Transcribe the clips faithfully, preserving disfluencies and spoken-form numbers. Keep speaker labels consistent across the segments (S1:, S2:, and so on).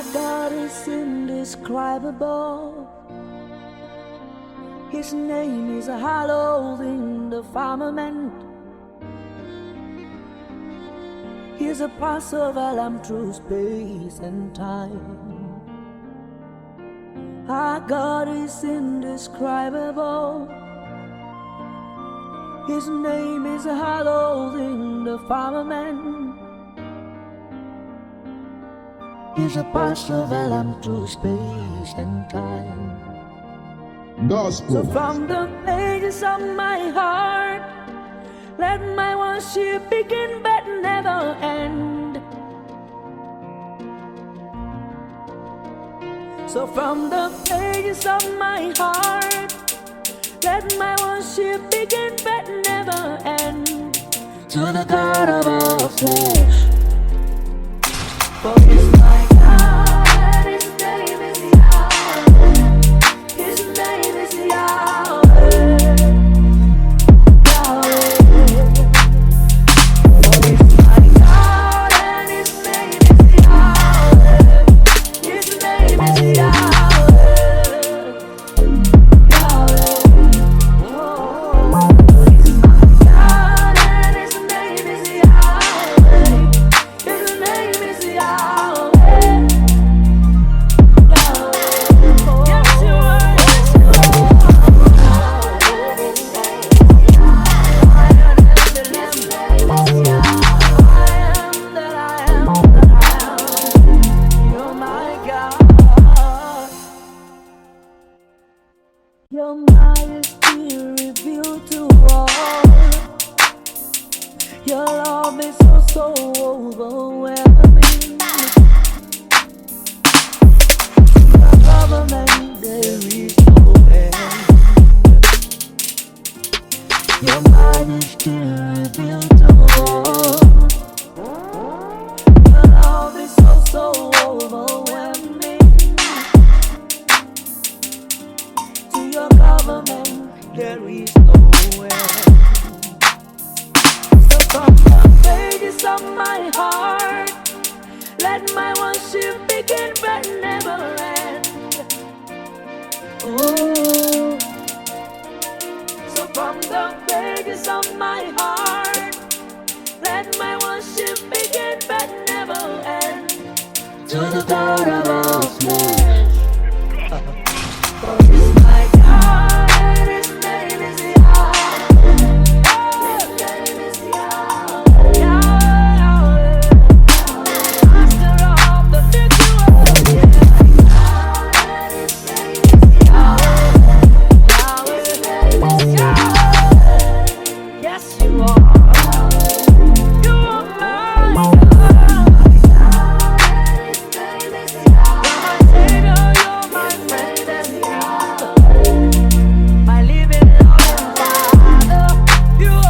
S1: God is indescribable. His name is hallowed in the firmament. He's a Passover lamb through space and time. Our God is indescribable. His name is hallowed in the firmament. He's a Passover lamb through space and time.
S2: Gospel.
S1: So from the pages of my heart, let my worship begin but never end. So from the pages of my heart, let my worship begin but never end. To the God of all flesh. For He's my God, His name is Yahweh. His name is Yahweh. Yahweh. For He's my God and His name is Yahweh. His name is Yahweh. Yahweh. Oh, He's my God and His name is Yahweh. His name is Yahweh. Yahweh. Yes, you are. Yes, you are. I am that I am, that I am. You're my God. Your majesty revealed to all. Your love is so, so overwhelming. Your government, there is no end. Your majesty revealed to all. Your love is so, so overwhelming. To your government, there is no end. So from the pages of my heart, let my worship begin but never end. Oh, so from the pages of my heart, let my worship begin but never end. To the God of all flesh. For He's my God and His name is Yahweh. His name is Yahweh. Yahweh. Master of the sanctuary. His name is Yahweh. Yahweh. His name is Yahweh. Yes, you are. You are my God. His name is Yahweh. You're my Savior. You're my friend and Yahweh. My living loving Father. You are.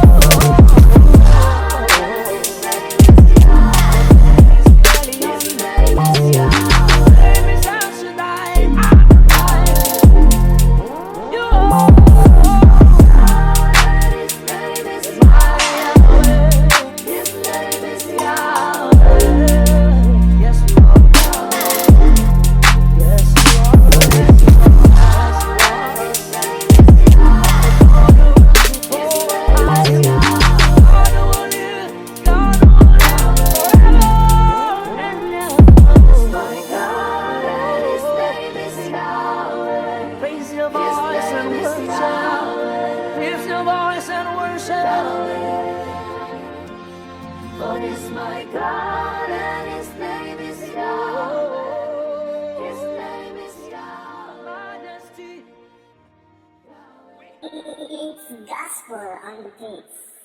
S1: His name is Yahweh. His name is Yahweh. His name is El Shaddai. Adonai. You are. His name is Yahweh. His name is Yahweh. Yes, you are. Yes, you are. Yes, you are. His name is Yahweh. His name is Yahweh. God will live. God will live forever and ever. My God, and His name is Yahweh. Raise your voice and worship. Raise your voice and worship. For He's my God and His name is Yahweh. His name is Yahweh. Majesty.
S3: It's gospel on the beats.